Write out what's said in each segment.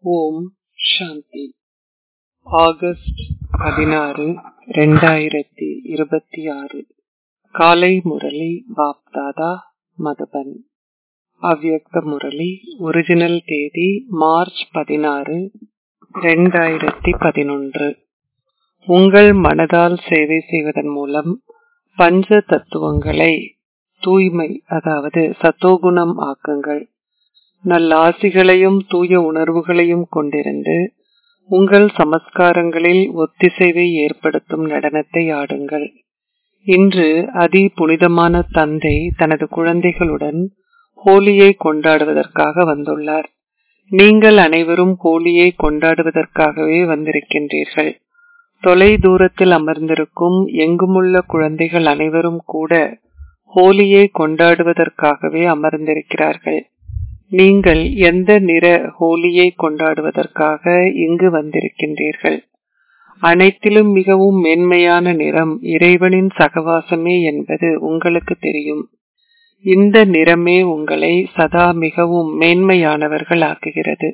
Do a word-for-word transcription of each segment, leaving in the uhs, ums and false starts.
ஓம் சாந்தி. August பதினாறு இரண்டாயிரத்தி இருபத்தி ஆறு. காலை முரளி பாப்தாதா மதுபன். அவ்யக்த முரளி. ஒரிஜினல் தேதி மார்ச் பதினாறு இரண்டாயிரத்தி பதினொன்று. உங்கள் மனதால் சேவை செய்வதன் மூலம் பஞ்ச தத்துவங்களை தூய்மை, அதாவது சத்தோகுணம் ஆக்குங்கள். நல்லாசிகளையும் தூய உணர்வுகளையும் கொண்டிருந்து உங்கள் சமஸ்காரங்களில் ஒத்திசைவை ஏற்படுத்தும் நடனத்தை ஆடுங்கள். இன்று அதி புனிதமான தந்தை தனது குழந்தைகளுடன் ஹோலியை கொண்டாடுவதற்காக வந்துள்ளார். நீங்கள் அனைவரும் ஹோலியை கொண்டாடுவதற்காகவே வந்திருக்கின்றீர்கள். தொலை தூரத்தில் அமர்ந்திருக்கும் எங்குமுள்ள குழந்தைகள் அனைவரும் கூட ஹோலியை கொண்டாடுவதற்காகவே அமர்ந்திருக்கிறார்கள். நீங்கள் எந்த நிற ஹோலியை கொண்டாடுவதற்காக இங்கு வந்திருக்கின்றீர்கள்? அனைத்திலும் மிகவும் மேன்மையான நிறம் இறைவனின் சகவாசமே என்பது உங்களுக்கு தெரியும். இந்த நிறமே உங்களை சதா மிகவும் மேன்மையானவர்கள் ஆக்குகிறது.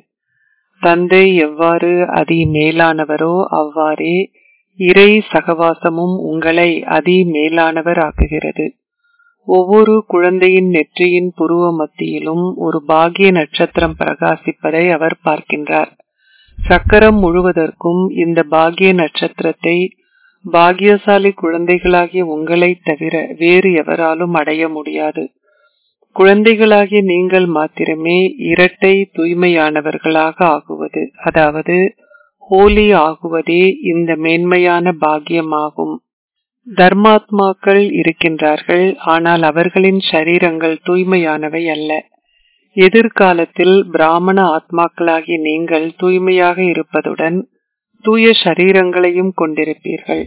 தந்தை எவ்வாறு அதி மேலானவரோ அவ்வாறே இறை சகவாசமும் உங்களை அதி மேலானவர் ஆக்குகிறது. ஒவ்வொரு குழந்தையின் நெற்றியின் புருவ மத்தியிலும் ஒரு பாக்கிய நட்சத்திரம் பிரகாசிப்பதை அவர் பார்க்கின்றார். சக்கரம் முழுவதற்கும் இந்த பாக்கிய நட்சத்திரத்தை பாக்கியசாலி குழந்தைகளாகிய உங்களை தவிர வேறு எவராலும் அடைய முடியாது. குழந்தைகளாகிய நீங்கள் மாத்திரமே இரட்டை தூய்மையானவர்களாக ஆகுவது, அதாவது ஹோலி ஆகுவதே இந்த மேன்மையான பாக்கியமாகும். தர்மாத்மாக்கள் இருக்கின்றார்கள், ஆனால் அவர்களின் சரீரங்கள் தூய்மையானவை அல்ல. எதிர்காலத்தில் பிராமண ஆத்மாக்களாகிய நீங்கள் தூய்மையாக இருப்பதுடன் தூய சரீரங்களையும் கொண்டிருப்பீர்கள்.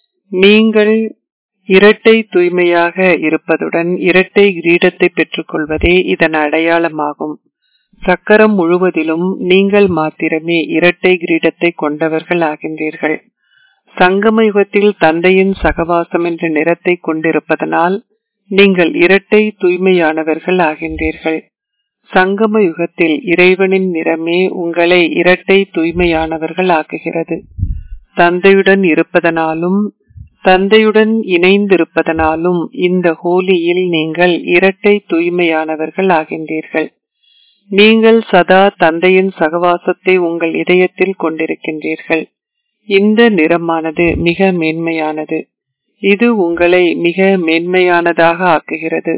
நீங்கள் இரட்டை தூய்மையாக இருப்பதுடன் இரட்டை கிரீடத்தை பெற்றுக் கொள்வதே இதன் அடையாளமாகும். சக்கரம் முழுவதிலும் நீங்கள் மாத்திரமே இரட்டை கிரீடத்தை கொண்டவர்கள் ஆகின்றீர்கள். சங்கம யுகத்தில் தந்தையின் சகவாசம் என்ற நிறத்தை கொண்டிருப்பதனால் நீங்கள் இரட்டை தூய்மையானவர்கள் ஆகின்றீர்கள். சங்கம யுகத்தில் இறைவனின் நிறமே உங்களை இரட்டை தூய்மையானவர்கள் ஆக்குகிறது. தந்தையுடன் இருப்பதனாலும் தந்தையுடன் இணைந்திருப்பதனாலும் இந்த ஹோலியில் நீங்கள் இரட்டை தூய்மையானவர்கள் ஆகின்றீர்கள். நீங்கள் சதா தந்தையின் சகவாசத்தை உங்கள் இதயத்தில் கொண்டிருக்கின்றீர்கள். இந்த நிறமானது மிக மேன்மையானது. இது உங்களை மிக மேன்மையானதாக ஆக்குகிறது.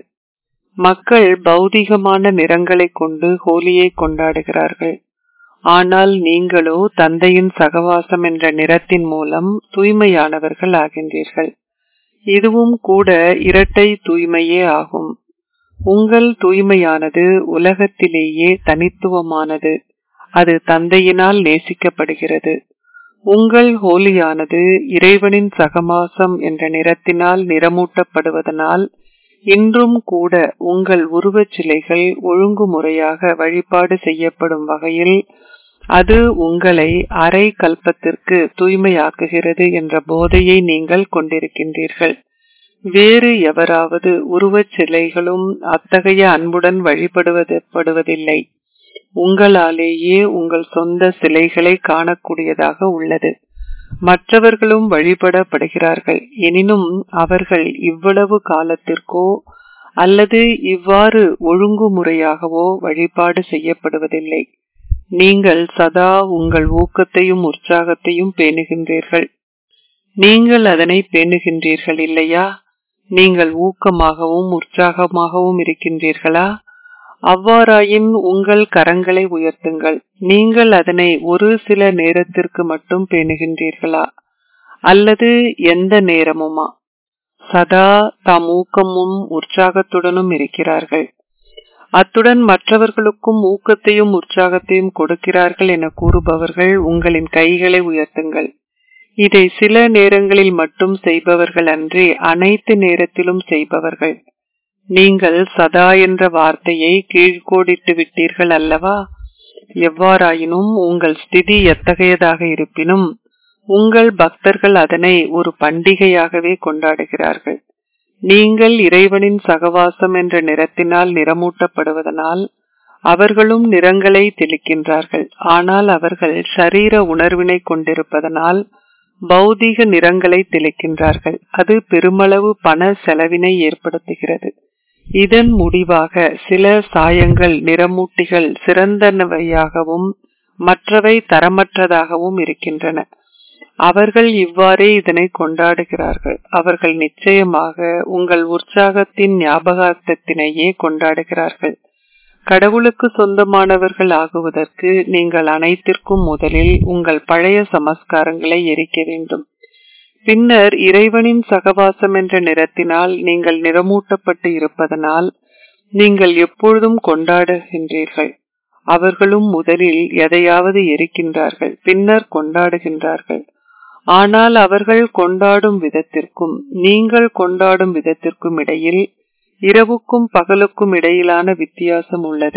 மக்கள் பௌதிகமான நிறங்களை கொண்டு ஹோலியை கொண்டாடுகிறார்கள். ஆனால் நீங்களோ தந்தையின் சகவாசம் என்ற நிறத்தின் மூலம் தூய்மையானவர்கள் ஆகின்றீர்கள். இதுவும் கூட இரட்டை தூய்மையே ஆகும். உங்கள் தூய்மையானது உலகத்திலேயே தனித்துவமானது. அது தந்தையினால் நேசிக்கப்படுகிறது. உங்கள் ஹோலியானது இறைவனின் சகவாசம் என்ற நிறத்தினால் நிறமூட்டப்படுவதனால் இன்றும் கூட உங்கள் உருவச் சிலைகள் ஒழுங்குமுறையாக வழிபாடு செய்யப்படும் வகையில் அது உங்களை அரை கல்பத்திற்கு தூய்மையாக்குகிறது என்ற போதையை நீங்கள் கொண்டிருக்கின்றீர்கள். வேறு எவராவது உருவச் சிலைகளும் அத்தகைய அன்புடன் வழிபடுவதில்லை. உங்களாலேயே உங்கள் சொந்த சிலைகளை காணக்கூடியதாக உள்ளது. மற்றவர்களும் வழிபடப்படுகிறார்கள். எனினும் அவர்கள் இவ்வளவு காலத்திற்கோ அல்லது இவ்வாறு ஒழுங்குமுறையாகவோ வழிபாடு செய்யப்படுவதில்லை. நீங்கள் சதா உங்கள் ஊக்கத்தையும் உற்சாகத்தையும் பேணுகின்றீர்கள். நீங்கள் அதனை பேணுகின்றீர்கள் இல்லையா? நீங்கள் ஊக்கமாகவும் உற்சாகமாகவும் இருக்கின்றீர்களா? அவ்வாறாயின் உங்கள் கரங்களை உயர்த்துங்கள். நீங்கள் அதனை ஒரு சில நேரத்திற்கு மட்டும் பேணுகின்றீர்களா அல்லது எந்த நேரமுமா? சதா தாம் ஊக்கமும் உற்சாகத்துடனும் இருக்கிறார்கள். அத்துடன் மற்றவர்களுக்கும் ஊக்கத்தையும் உற்சாகத்தையும் கொடுக்கிறார்கள் என கூறுபவர்கள் உங்களின் கைகளை உயர்த்துங்கள். இதை சில நேரங்களில் மட்டும் செய்பவர்கள் அன்றி அனைத்து நேரத்திலும் செய்பவர்கள். நீங்கள் சதா என்ற வார்த்தையை கீழ்கோடிட்டு விட்டீர்கள் அல்லவா? எவ்வாறாயினும் உங்கள் ஸ்திதி எத்தகையதாக இருப்பினும் உங்கள் பக்தர்கள் அதனை ஒரு பண்டிகையாகவே கொண்டாடுகிறார்கள். நீங்கள் இறைவனின் சகவாசம் என்ற நிறத்தினால் நிறமூட்டப்படுவதனால் அவர்களும் நிறங்களை தெளிக்கின்றார்கள். ஆனால் அவர்கள் ஷரீர உணர்வினை கொண்டிருப்பதனால் பௌதீக நிறங்களை தெளிக்கின்றார்கள். அது பெருமளவு பண செலவினை ஏற்படுத்துகிறது. இதன் முடிவாக சில சாயங்கள் நிறமூட்டிகள் சிறந்தவையாகவும் மற்றவை தரமற்றதாகவும் இருக்கின்றன. அவர்கள் இவ்வாறே இதனை கொண்டாடுகிறார்கள். அவர்கள் நிச்சயமாக உங்கள் உற்சாகத்தின் ஞாபகார்த்தத்தினையே கொண்டாடுகிறார்கள். கடவுளுக்கு சொந்தமானவர்கள் ஆகுவதற்கு நீங்கள் அனைத்திற்கும் முதலில் உங்கள் பழைய சமஸ்காரங்களை எரிக்க வேண்டும். பின்னர் இறைவனின் சகவாசம் என்ற நிறத்தினால் நீங்கள் நிறமூட்டப்பட்டு இருப்பதனால் நீங்கள் எப்பொழுதும் கொண்டாடுகின்றீர்கள். அவர்களும் முதலில் எதையாவது எரிக்கின்றார்கள், பின்னர் கொண்டாடுகின்றார்கள். ஆனால் அவர்கள் கொண்டாடும் விதத்திற்கும் நீங்கள் கொண்டாடும் விதத்திற்கும் இடையில் இரவுக்கும் பகலுக்கும் இடையிலான வித்தியாசம் உள்ளது.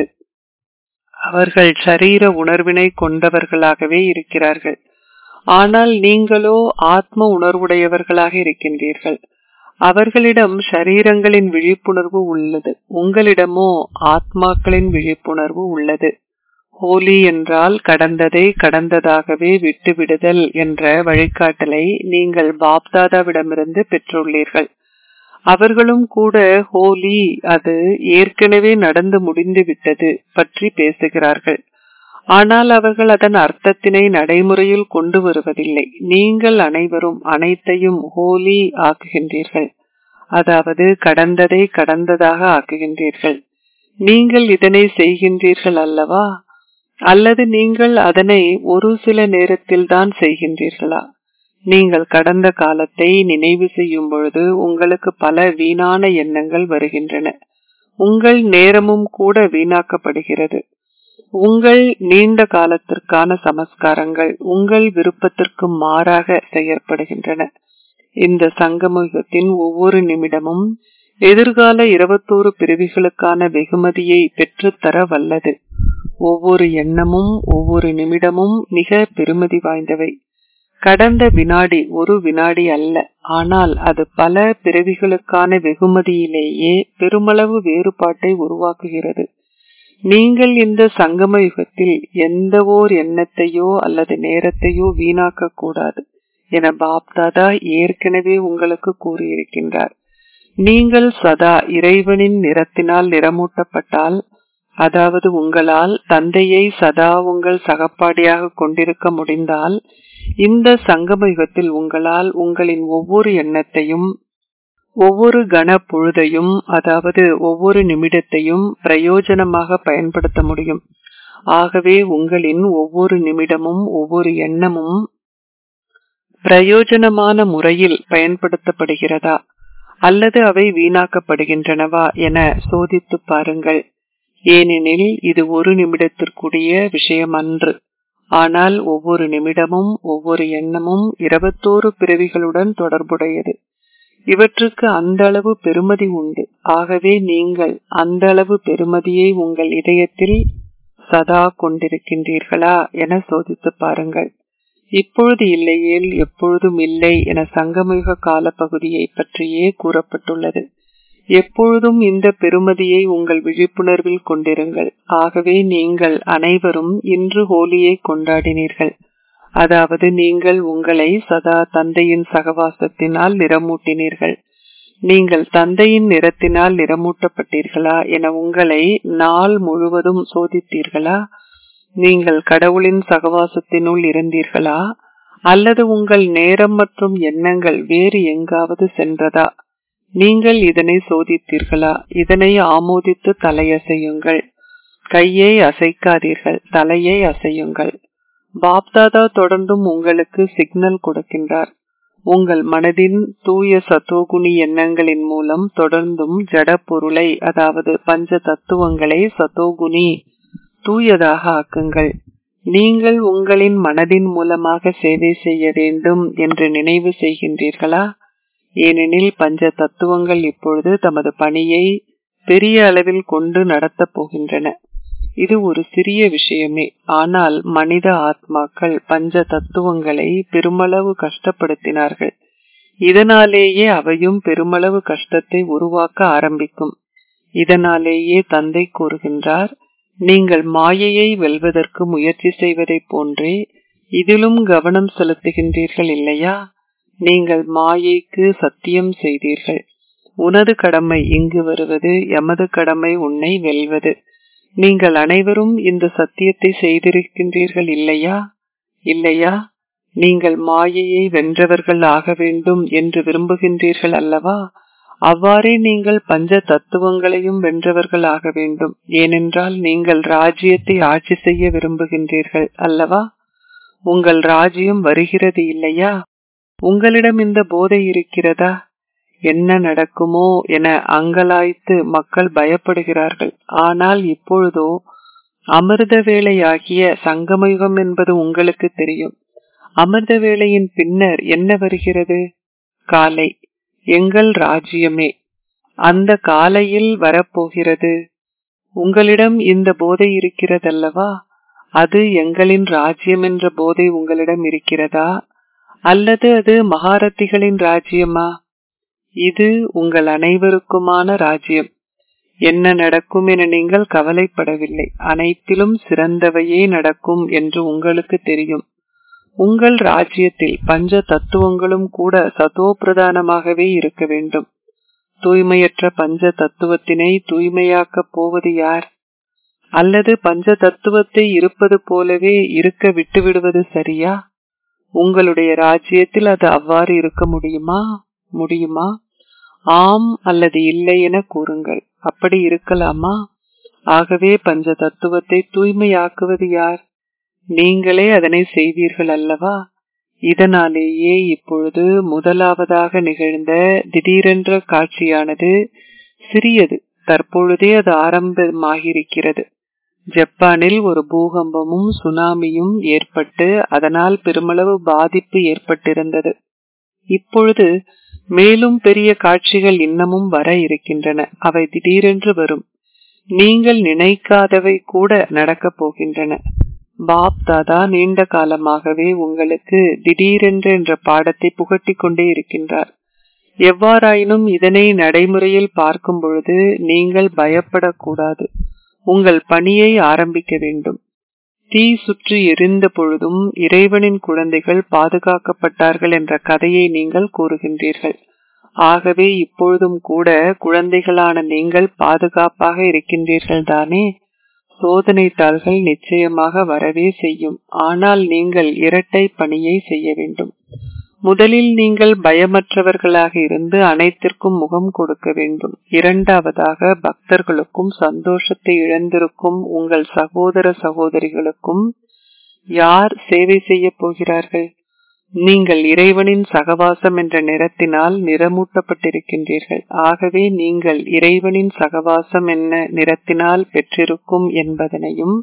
அவர்கள் ஷரீர உணர்வினை கொண்டவர்களாகவே இருக்கிறார்கள். ஆனால் நீங்களோ ஆத்ம உணர்வுடையவர்களாக இருக்கின்றீர்கள். அவர்களிடம் ஷரீரங்களின் விழிப்புணர்வு உள்ளது, உங்களிடமோ ஆத்மாக்களின் விழிப்புணர்வு உள்ளது. ஹோலி என்றால் கடந்ததை கடந்ததாகவே விட்டுவிடுதல் என்ற வழிகாட்டலை நீங்கள் பாப்தாதாவிடமிருந்து பெற்றுள்ளீர்கள். அவர்களும் கூட ஹோலி, அது ஏற்கனவே நடந்து முடிந்து விட்டது பற்றி பேசுகிறார்கள். ஆனால் அவர்கள் அதன் அர்த்தத்தினை நடைமுறையில் கொண்டு வருவதில்லை. நீங்கள் அனைவரும் அனைத்தையும் ஹோலி ஆக்குகின்றீர்கள், அதாவது கடந்ததை கடந்ததாக ஆக்குகின்றீர்கள். நீங்கள் இதனை செய்கின்றீர்கள் அல்லவா? அல்லது நீங்கள் அதனை ஒரு சில நேரத்தில் தான் செய்கின்றீர்களா? நீங்கள் கடந்த காலத்தை நினைவு செய்யும் பொழுது உங்களுக்கு பல வீணான எண்ணங்கள் வருகின்றன. உங்கள் நேரமும் கூட வீணாக்கப்படுகிறது. உங்கள் நீண்ட காலத்திற்கான சமஸ்காரங்கள் உங்கள் விருப்பத்திற்கு மாறாக செயற்படுகின்றன. இந்த சங்கமயுகத்தின் ஒவ்வொரு நிமிடமும் எதிர்கால இருபத்தோரு பிரிவுகளுக்கான வெகுமதியை பெற்றுத்தர வல்லது. ஒவ்வொரு எண்ணமும் ஒவ்வொரு நிமிடமும் மிக பெருமதி வாய்ந்தவை. கடந்த வினாடி ஒரு வினாடி அல்ல, ஆனால் அது பல பிறவிகளுக்கான வெகுமதியிலேயே பெருமளவு வேறுபாட்டை உருவாக்குகிறது. நீங்கள் இந்த சங்கம யுகத்தில் எந்த ஓர் எண்ணத்தையோ அல்லது நேரத்தையோ வீணாக்க கூடாது என பாப்தாதா ஏற்கனவே உங்களுக்கு கூறியிருக்கின்றார். நீங்கள் சதா இறைவனின் நிறத்தினால் நிறமூட்டப்பட்டால், அதாவது உங்களால் தந்தையை சதா உங்கள் சகப்பாடியாக கொண்டிருக்க முடிந்தால், இந்த சங்கம யுகத்தில் உங்களால் உங்களின் ஒவ்வொரு எண்ணத்தையும் ஒவ்வொரு கண பொழுதையும், அதாவது ஒவ்வொரு நிமிடத்தையும் பிரயோஜனமாக பயன்படுத்த முடியும். ஆகவே உங்களின் ஒவ்வொரு நிமிடமும் ஒவ்வொரு எண்ணமும் பிரயோஜனமான முறையில் பயன்படுத்தப்படுகிறதா அல்லது அவை வீணாக்கப்படுகின்றனவா என சோதித்து பாருங்கள். ஏனெனில் இது ஒரு நிமிடத்திற்குரிய விஷயம் அன்று. ஆனால் ஒவ்வொரு நிமிடமும் ஒவ்வொரு எண்ணமும் இருபத்தோரு பிறவிகளுடன் தொடர்புடையது. இவற்றுக்கு அந்த அளவு பெருமதி உண்டு. ஆகவே நீங்கள் அந்த அளவு பெருமதியை உங்கள் இதயத்தில் சதா கொண்டிருக்கின்றீர்களா என சோதித்து பாருங்கள். இப்பொழுது இல்லையேல் எப்பொழுதும் இல்லை என சங்கமயுக கால பகுதியை பற்றியே கூறப்பட்டுள்ளது. எப்பொழுதும் இந்த பெருமதியை உங்கள் விழிப்புணர்வில் கொண்டிருங்கள். ஆகவே நீங்கள் அனைவரும் இன்று ஹோலியை கொண்டாடினீர்கள். அதாவது நீங்கள் உங்களை சதா தந்தையின் சகவாசத்தினால் நிறமூட்டினீர்கள். நீங்கள் தந்தையின் நிறத்தினால் நிறமூட்டப்பட்டீர்களா என உங்களை நாள் முழுவதும் சோதித்தீர்களா? நீங்கள் கடவுளின் சகவாசத்தினுள் இருந்தீர்களா அல்லது உங்கள் நேரம் மற்றும் எண்ணங்கள் வேறு எங்காவது சென்றதா? நீங்கள் இதனை சோதித்தீர்களா? இதனை ஆமோதித்து தலையசையுங்கள். கையை அசைக்காதீர்கள், தலையை அசையுங்கள். பாப்தாதா தொடர்ந்தும் உங்களுக்கு சிக்னல் கொடுக்கின்றார். உங்கள் மனதின் தூய சத்தோகுணி எண்ணங்களின் மூலம் தொடர்ந்தும் ஜட பொருளை, அதாவது பஞ்ச தத்துவங்களை சத்தோகுணி தூயதாக ஆக்குங்கள். நீங்கள் உங்களின் மனதின் மூலமாக சேவை செய்ய வேண்டும் என்று நினைவு செய்கின்றீர்களா? ஏனெனில் பஞ்ச தத்துவங்கள் இப்பொழுது தமது பணியை பெரிய அளவில் கொண்டு நடத்தப் போகின்றன. இது ஒரு சிறிய விஷயமே, ஆனால் மனித ஆத்மாக்கள் பஞ்ச தத்துவங்களை பெருமளவு கஷ்டப்படுத்தினார்கள். இதனாலேயே அவையும் பெருமளவு கஷ்டத்தை உருவாக்க ஆரம்பிக்கும். இதனாலேயே தந்தை கூறுகின்றார், நீங்கள் மாயையை வெல்வதற்கு முயற்சி செய்வதை போன்றே இதிலும் கவனம் செலுத்துகின்றீர்கள் இல்லையா? நீங்கள் மாயைக்கு சத்தியம் செய்தீர்கள், உனது கடமை இங்கு வருவது, எமது கடமை உன்னை வெல்வது. நீங்கள் அனைவரும் இந்த சத்தியத்தை செய்திருக்கின்றீர்கள் இல்லையா? இல்லையா? நீங்கள் மாயையை வென்றவர்கள் ஆக வேண்டும் என்று விரும்புகின்றீர்கள் அல்லவா? அவ்வாறே நீங்கள் பஞ்ச தத்துவங்களையும் வென்றவர்கள் ஆக வேண்டும். ஏனென்றால் நீங்கள் ராஜ்யத்தை ஆட்சி செய்ய விரும்புகின்றீர்கள் அல்லவா? உங்கள் ராஜ்யம் வருகிறது இல்லையா? உங்களிடம் இந்த போதை இருக்கிறதா? என்ன நடக்குமோ என அங்கலாய்த்து மக்கள் பயப்படுகிறார்கள். ஆனால் இப்பொழுதோ அமிர்த வேளையாகிய சங்கமயுகம் என்பது உங்களுக்கு தெரியும். அமிர்த வேளையின் பின்னர் என்ன வருகிறது? காலை, எங்கள் ராஜ்யமே அந்த காலையில் வரப்போகிறது. உங்களிடம் இந்த போதை இருக்கிறதல்லவா? அது எங்களின் ராஜ்யம் என்ற போதை உங்களிடம் இருக்கிறதா? அல்லது அது மகாரத்திகளின் ராஜ்யமா? இது உங்கள் அனைவருக்குமான ராஜ்யம். என்ன நடக்கும் என நீங்கள் கவலைப்படவில்லை. அனைத்திலும் சிறந்தவையே நடக்கும் என்று உங்களுக்கு தெரியும். உங்கள் ராஜ்யத்தில் பஞ்ச தத்துவங்களும் கூட சதோ பிரதானமாகவே இருக்க வேண்டும். தூய்மையற்ற பஞ்ச தத்துவத்தினை தூய்மையாக்கப் போவது யார்? அல்லது பஞ்ச தத்துவத்தை இருப்பது போலவே இருக்க விட்டுவிடுவது சரியா? உங்களுடைய ராஜ்யத்தில் அது அவ்வாறு இருக்க முடியுமா? முடியுமா? ஆம் அல்லது இல்லை என கூறுங்கள். அப்படி இருக்கலாமா? ஆகவே பஞ்ச தத்துவத்தை தூய்மையாக்குவது யார்? நீங்களே அதனை செய்வீர்கள் அல்லவா? இதனாலேயே இப்பொழுது முதலாவதாக நிகழ்ந்த திடீரென்ற காட்சியானது சிறியது. தற்பொழுதே அது ஆரம்பமாகியிருக்கிறது. ஜப்பானில் ஒரு பூகம்பமும் சுனாமியும் ஏற்பட்டு அதனால் பெருமளவு பாதிப்பு ஏற்பட்டிருந்தது. இப்பொழுது மேலும் பெரிய காட்சிகள் இன்னமும் வர இருக்கின்றன. அவை திடீரென்று வரும். நீங்கள் நினைக்காதவை கூட நடக்கப் போகின்றன. பாப் தாதா நீண்ட காலமாகவே உங்களுக்கு திடீரென்று என்ற பாடத்தை புகட்டிக் கொண்டே இருக்கின்றார். எவ்வாறாயினும் இதனை நடைமுறையில் பார்க்கும் பொழுது நீங்கள் பயப்படக்கூடாது. உங்கள் பணியை ஆரம்பிக்க வேண்டும். தீ சுற்றி எரிந்த பொழுதும் இறைவனின் குழந்தைகள் பாதுகாக்கப்பட்டார்கள் என்ற கதையை நீங்கள் கூறுகின்றீர்கள். ஆகவே இப்பொழுதும் கூட குழந்தைகளான நீங்கள் பாதுகாப்பாக இருக்கின்றீர்கள் தானே? சோதனை தாள்கள் நிச்சயமாக வரவே செய்யும். ஆனால் நீங்கள் இரட்டை பணியை செய்ய வேண்டும். முதலில் நீங்கள் பயமற்றவர்களாக இருந்து அனைத்திற்கும் முகம் கொடுக்க வேண்டும். இரண்டாவதாக பக்தர்களுக்கும் சந்தோஷத்தை இழந்திருக்கும் உங்கள் சகோதர சகோதரிகளுக்கும் யார் சேவை செய்ய போகிறார்கள்? நீங்கள் இறைவனின் சகவாசம் என்ற நிறத்தினால் நிறமூட்டப்பட்டிருக்கின்றீர்கள். ஆகவே நீங்கள் இறைவனின் சகவாசம் என்ன நிறத்தினால் பெற்றிருக்கும் என்பதனையும்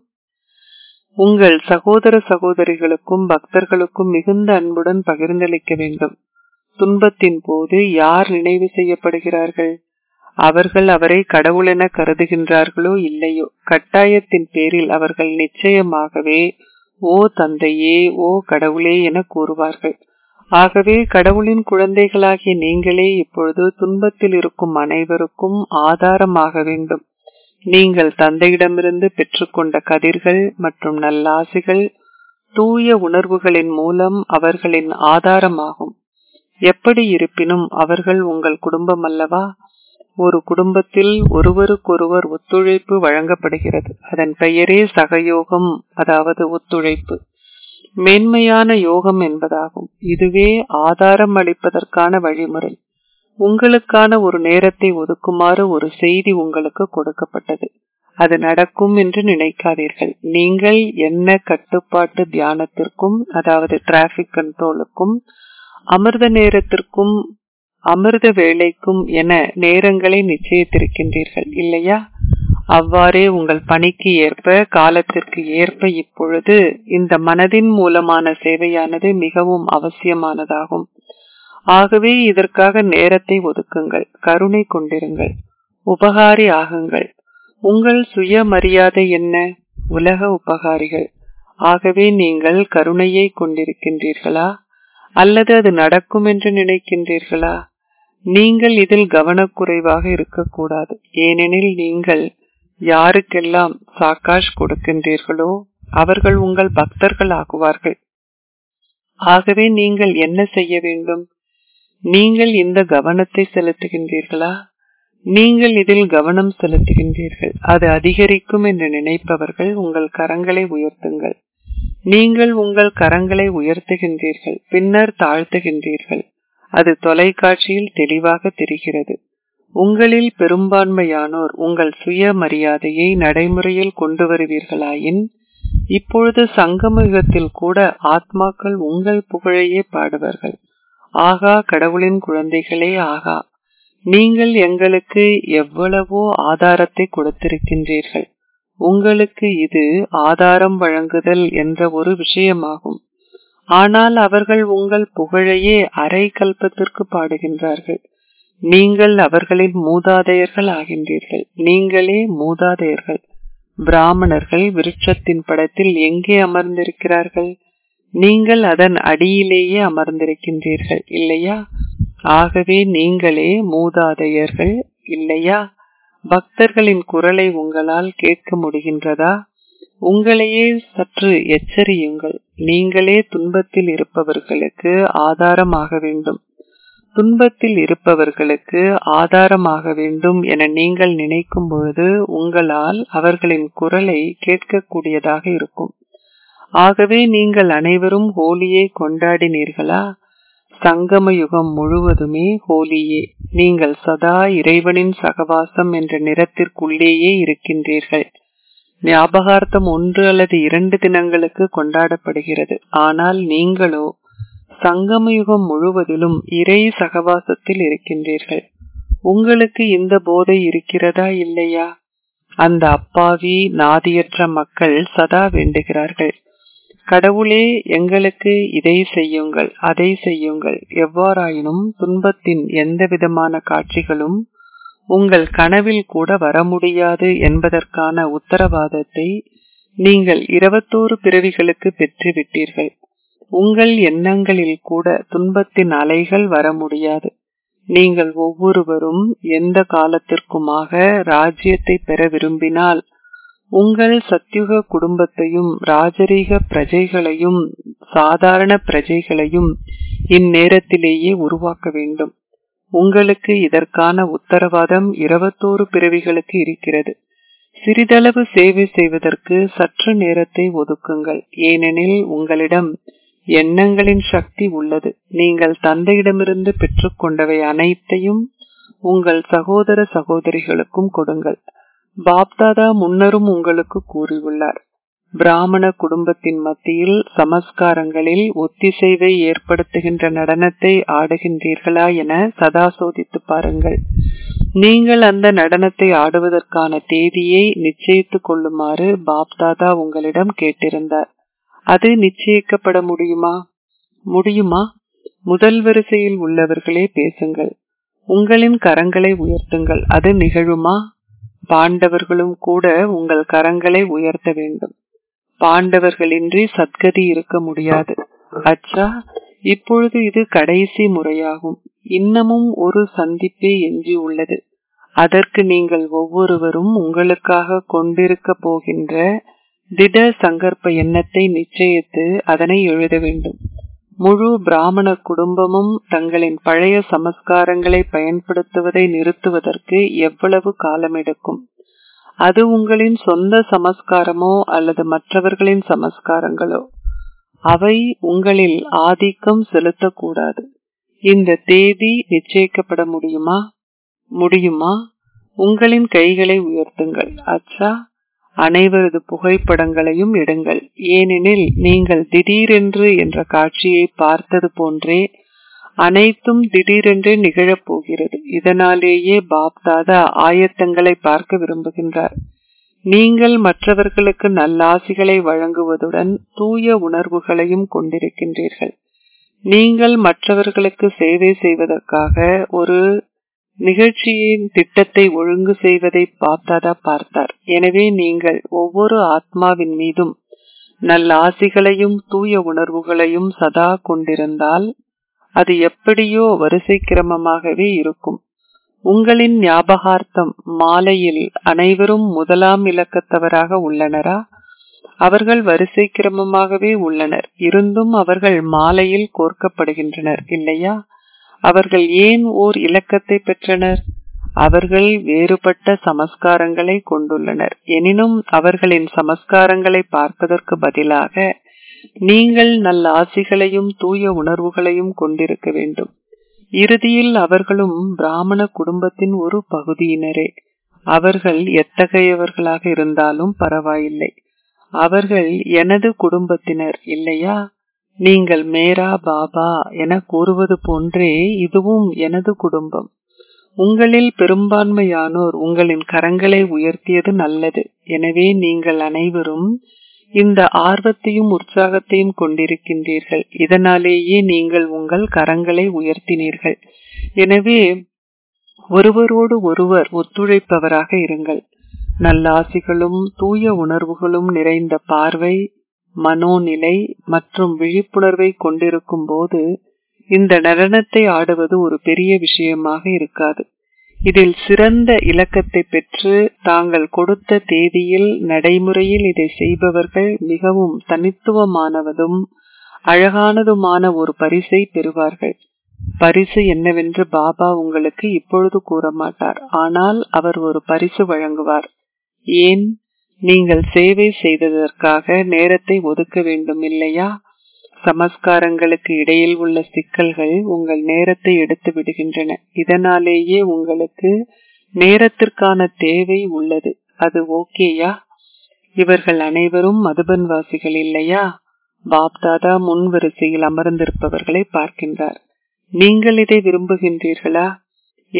உங்கள் சகோதர சகோதரிகளுக்கும் பக்தர்களுக்கும் மிகுந்த அன்புடன் பகிர்ந்தளிக்க வேண்டும். துன்பத்தின் போது யார் நினைவு செய்யப்படுகிறார்கள்? அவர்கள் அவரை கடவுள் என கருதுகின்றார்களோ இல்லையோ, கட்டாயத்தின் பேரில் அவர்கள் நிச்சயமாகவே ஓ தந்தையே, ஓ கடவுளே என கூறுவார்கள். ஆகவே கடவுளின் குழந்தைகளாகிய நீங்களே இப்பொழுது துன்பத்தில் இருக்கும் அனைவருக்கும் ஆதாரமாக வேண்டும். நீங்கள் தந்தையிடமிருந்து பெற்றுக்கொண்ட கதிர்கள் மற்றும் நல்லாசிகள் தூய உணர்வுகளின் மூலம் அவர்களின் ஆதாரமாகும். எப்படி இருப்பினும் அவர்கள் உங்கள் குடும்பம் அல்லவா? ஒரு குடும்பத்தில் ஒருவருக்கொருவர் ஒத்துழைப்பு வழங்கப்படுகிறது. அதன் பெயரே சகயோகம், அதாவது ஒத்துழைப்பு. மேன்மையான யோகம் என்பதாகும். இதுவே ஆதாரம் அளிப்பதற்கான வழிமுறை. உங்களுக்கான ஒரு நேரத்தை ஒதுக்குமாறு ஒரு செய்தி உங்களுக்கு கொடுக்கப்பட்டது. அது நடக்கும் என்று நினைக்காதீர்கள். நீங்கள் என்ன கட்டுப்பாட்டு தியானத்திற்கும், அதாவது டிராபிக் கண்ட்ரோலுக்கும், அமிர்த நேரத்திற்கும் அமிர்த வேளைக்கும் என நேரங்களை நிச்சயித்திருக்கின்றீர்கள் இல்லையா? அவ்வாறே உங்கள் பணிக்கு ஏற்ப, காலத்திற்கு ஏற்ப இப்பொழுது இந்த மனதின் மூலமான சேவையானது மிகவும் அவசியமானதாகும். ஆகவே இதற்காக நேரத்தை ஒதுக்குங்கள். கருணை கொண்டிருங்கள். உபகாரி ஆகுங்கள். உங்கள் சுயமரியாதை என்ன? உலக உபகாரிகள். ஆகவே நீங்கள் கருணையை கொண்டிருக்கின்றீர்களா? அல்லது அது நடக்கும் என்று நினைக்கின்றீர்களா? நீங்கள் இதில் கவனக்குறைவாக இருக்கக்கூடாது. ஏனெனில் நீங்கள் யாருக்கெல்லாம் சாக்காஷ் கொடுக்கின்றீர்களோ அவர்கள் உங்கள் பக்தர்கள் ஆகுவார்கள். ஆகவே நீங்கள் என்ன செய்ய வேண்டும்? நீங்கள் இந்த கவனத்தை செலுத்துகின்றீர்களா? நீங்கள் இதில் கவனம் செலுத்துகின்றீர்கள், அது அதிகரிக்கும் என்று நினைப்பவர்கள் உங்கள் கரங்களை உயர்த்துங்கள். நீங்கள் உங்கள் கரங்களை உயர்த்துகின்றீர்கள், பின்னர் தாழ்த்துகின்றீர்கள். அது தொலைக்காட்சியில் தெளிவாக தெரிகிறது. உங்களில் பெரும்பான்மையானோர் உங்கள் சுய மரியாதையை நடைமுறையில் கொண்டு வருவீர்களாயின், இப்பொழுது சங்கமயுகத்தில் கூட ஆத்மாக்கள் உங்கள் புகழையே பாடுவார்கள். ஆகா கடவுளின் குழந்தைகளே, ஆகா, நீங்கள் எங்களுக்கு எவ்வளவோ ஆதாரத்தை கொடுத்திருக்கின்றீர்கள். உங்களுக்கு இது ஆதாரம் வழங்குதல் என்ற ஒரு விஷயமாகும். ஆனால் அவர்கள் உங்கள் புகழையே அரை கல்பத்திற்கு பாடுகின்றார்கள். நீங்கள் அவர்களின் மூதாதையர்கள் ஆகின்றீர்கள். நீங்களே மூதாதையர்கள். பிராமணர்கள் விருட்சத்தின் படத்தில் எங்கே அமர்ந்திருக்கிறார்கள்? நீங்கள் அதன் அடியிலேயே அமர்ந்திருக்கின்றீர்கள் இல்லையா? ஆகவே நீங்களே மூதாதையர்கள் இல்லையா? பக்தர்களின் குரலை உங்களால் கேட்க முடிகின்றதா? உங்களையே சற்று எச்சரியுங்கள். நீங்களே துன்பத்தில் இருப்பவர்களுக்கு ஆதாரமாக வேண்டும். துன்பத்தில் இருப்பவர்களுக்கு ஆதாரமாக வேண்டும் என நீங்கள் நினைக்கும் பொழுது உங்களால் அவர்களின் குரலை கேட்கக்கூடியதாக இருக்கும். ஆகவே நீங்கள் அனைவரும் ஹோலியை கொண்டாடினீர்களா? சங்கம யுகம் முழுவதுமே ஹோலியே. நீங்கள் சதா இறைவனின் சகவாசம் என்ற நிறத்திற்குள்ளேயே இருக்கின்றீர்கள். ஞாபகார்த்தம் ஒன்று அல்லது இரண்டு தினங்களுக்கு கொண்டாடப்படுகிறது. ஆனால் நீங்களோ சங்கமயுகம் முழுவதிலும் இறை சகவாசத்தில் இருக்கின்றீர்கள். உங்களுக்கு இந்த போதை இருக்கிறதா இல்லையா? அந்த அப்பாவி நாதியற்ற மக்கள் சதா வேண்டுகிறார்கள், கடவுளே எங்களுக்கு இதை செய்யுங்கள், அதை செய்யுங்கள். எவ்வாறாயினும் துன்பத்தின் எந்த விதமான காட்சிகளும் உங்கள் கனவில் கூட வர முடியாது என்பதற்கான உத்தரவாதத்தை நீங்கள் இருபத்தோரு பிறவிகளுக்கு பெற்றுவிட்டீர்கள். உங்கள் எண்ணங்களில் கூட துன்பத்தின் அலைகள் வர முடியாது. நீங்கள் ஒவ்வொருவரும் எந்த காலத்திற்குமாக ராஜ்யத்தை பெற விரும்பினால் உங்கள் சத்யுக குடும்பத்தையும் ராஜரீக பிரஜைகளையும் சாதாரண பிரஜைகளையும் இந்நேரத்திலேயே உருவாக்க வேண்டும். உங்களுக்கு இதற்கான உத்தரவாதம் இருபத்தோரு பிறவிகளுக்கு இருக்கிறது. சிறிதளவு சேவை செய்வதற்கு சற்று நேரத்தை ஒதுக்குங்கள். ஏனெனில் உங்களிடம் எண்ணங்களின் சக்தி உள்ளது. நீங்கள் தந்தையிடமிருந்து பெற்றுக்கொண்டவை அனைத்தையும் உங்கள் சகோதர சகோதரிகளுக்கும் கொடுங்கள். பாப்தாதா முன்னரும் உங்களுக்கு கூறியுள்ளார், பிராமண குடும்பத்தின் மத்தியில் சமஸ்காரங்களில் ஒத்திசைவை ஏற்படுத்துகின்ற நடனத்தை ஆடுகின்றீர்களா என சதா சோதித்து பாருங்கள். நீங்கள் அந்த நடனத்தை ஆடுவதற்கான தேதியை நிச்சயித்துக் கொள்ளுமாறு பாப்தாதா உங்களிடம் கேட்டிருந்தார். அது நிச்சயிக்கப்பட முடியுமா? முடியுமா? முதல் வரிசையில் உள்ளவர்களே பேசுங்கள். உங்களின் கரங்களை உயர்த்துங்கள். அது நிகழுமா? பாண்டவர்களும் கூட உங்கள் கரங்களை உயர்த்த வேண்டும். பாண்டவர்களின்றி சத்கதி இருக்க முடியாது. அச்சா, இப்பொழுது இது கடைசி முறையாகும். இன்னமும் ஒரு சந்திப்பே எஞ்சி உள்ளது. அதற்கு நீங்கள் ஒவ்வொருவரும் உங்களுக்காக கொண்டிருக்க போகின்ற திட சங்கற்ப எண்ணத்தை நிச்சயித்து அதனை எழுத வேண்டும். முழு பிராமண குடும்பமும் தங்களின் பழைய சமஸ்காரங்களை பயன்படுத்துவதை நிறுத்துவதற்கு எவ்வளவு காலம் எடுக்கும்? அது உங்களின் சொந்த சமஸ்காரமோ அல்லது மற்றவர்களின் சமஸ்காரங்களோ, அவை உங்களில் ஆதிக்கம் செலுத்தக்கூடாது. இந்த தேதி நிச்சயிக்கப்பட முடியுமா? முடியுமா? உங்களின் கைகளை உயர்த்துங்கள். அச்சா, அனைவரது புகைப்படங்களையும் எடுங்கள். ஏனெனில் நீங்கள் திடீரென்று என்ற காட்சியை பார்த்தது போன்றே அனைத்தும் திடீரென்றே நிகழப்போகிறது. இதனாலேயே பாப்தாதா ஆயத்தங்களை பார்க்க விரும்புகின்றார். நீங்கள் மற்றவர்களுக்கு நல்லாசிகளை வழங்குவதுடன் தூய உணர்வுகளையும் கொண்டிருக்கின்றீர்கள். நீங்கள் மற்றவர்களுக்கு சேவை செய்வதற்காக ஒரு நிகழ்ச்சியின் திட்டத்தை ஒழுங்கு செய்வதை பாப்தாதா பார்த்தார். எனவே நீங்கள் ஒவ்வொரு ஆத்மாவின் மீதும் நல்ல ஆசிகளையும் தூய உணர்வுகளையும் சதா கொண்டிருந்தால் அது எப்படியோ வரிசை கிரமமாகவே இருக்கும். உங்களின் ஞாபகார்த்தம் மாலையில் அனைவரும் முதலாம் இலக்கத்தவராக உள்ளனரா? அவர்கள் வரிசை கிரமமாகவே உள்ளனர். இருந்தும் அவர்கள் மாலையில் கோர்க்கப்படுகின்றனர் இல்லையா? அவர்கள் ஏன் ஓர் இலக்கத்தை பெற்றனர்? அவர்கள் வேறுபட்ட சமஸ்காரங்களை கொண்டுள்ளனர். எனினும் அவர்களின் சமஸ்காரங்களை பார்ப்பதற்கு பதிலாக நீங்கள் நல்ல ஆசிகளையும் தூய உணர்வுகளையும் கொண்டிருக்க வேண்டும். இறுதியில் அவர்களும் பிராமண குடும்பத்தின் ஒரு பகுதியினரே. அவர்கள் எத்தகையவர்களாக இருந்தாலும் பரவாயில்லை. அவர்கள் எனது குடும்பத்தினர் இல்லையா? நீங்கள் மேரா பாபா என கூறுவது போன்றே இதுவும் எனது குடும்பம். உங்களில் பெரும்பான்மையானோர் உங்களின் கரங்களை உயர்த்தியது நல்லது. எனவே நீங்கள் அனைவரும் இந்த ஆர்வத்தையும் உற்சாகத்தையும் கொண்டிருக்கின்றீர்கள். இதனாலேயே நீங்கள் உங்கள் கரங்களை உயர்த்தினீர்கள். எனவே ஒருவரோடு ஒருவர் ஒத்துழைப்பவராக இருங்கள். நல்லாசிகளும் தூய உணர்வுகளும் நிறைந்த பார்வை, மனோநிலை மற்றும் விழிப்புணர்வை கொண்டிருக்கும் போது இந்த நடனத்தை ஆடுவது ஒரு பெரிய விஷயமாக இருக்காது. இதில் சிறந்த இலக்கத்தை பெற்று தாங்கள் கொடுத்த தேதியில் நடைமுறையில் இதை செய்பவர்கள் மிகவும் தனித்துவமானதும் அழகானதுமான ஒரு பரிசை பெறுவார்கள். பரிசு என்னவென்று பாபா உங்களுக்கு இப்பொழுது கூற மாட்டார். ஆனால் அவர் ஒரு பரிசு வழங்குவார். ஏன்? நீங்கள் சேவை செய்ததற்காக நேரத்தை ஒதுக்க வேண்டும் இல்லையா? சமஸ்காரங்களுக்கு இடையில் உள்ள சிக்கல்கள் உங்கள் நேரத்தை எடுத்து விடுகின்றன. இதனாலேயே உங்களுக்கு நேரத்திற்கான தேவை உள்ளது. அது ஓகேயா? இவர்கள் அனைவரும் மதுபன்வாசிகள் இல்லையா? பாப்தாதா முன் வரிசையில் அமர்ந்திருப்பவர்களை பார்க்கின்றார். நீங்கள் இதை விரும்புகின்றீர்களா?